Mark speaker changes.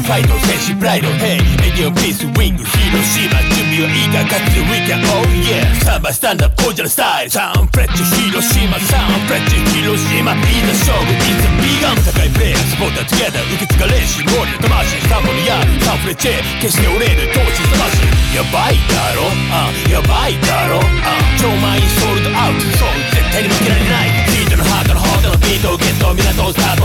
Speaker 1: 海道戦士プライド Hey エディオンピースウィング広島準備はいいか勝つ We can oh yeah サンバスタンダップオージャルスタイルサンフレッチ広島サンフレッチ広島いざ勝負いざビーガン高いプレイヤースポータートゥゲダー受け継がれしモーリの魂サンボにあるサンフレッチ決して折れる闘志魂やばいだろやばいだろ超満員ソールドアウトそう絶対に負けられないビートのハートのビートをゲット港をスタート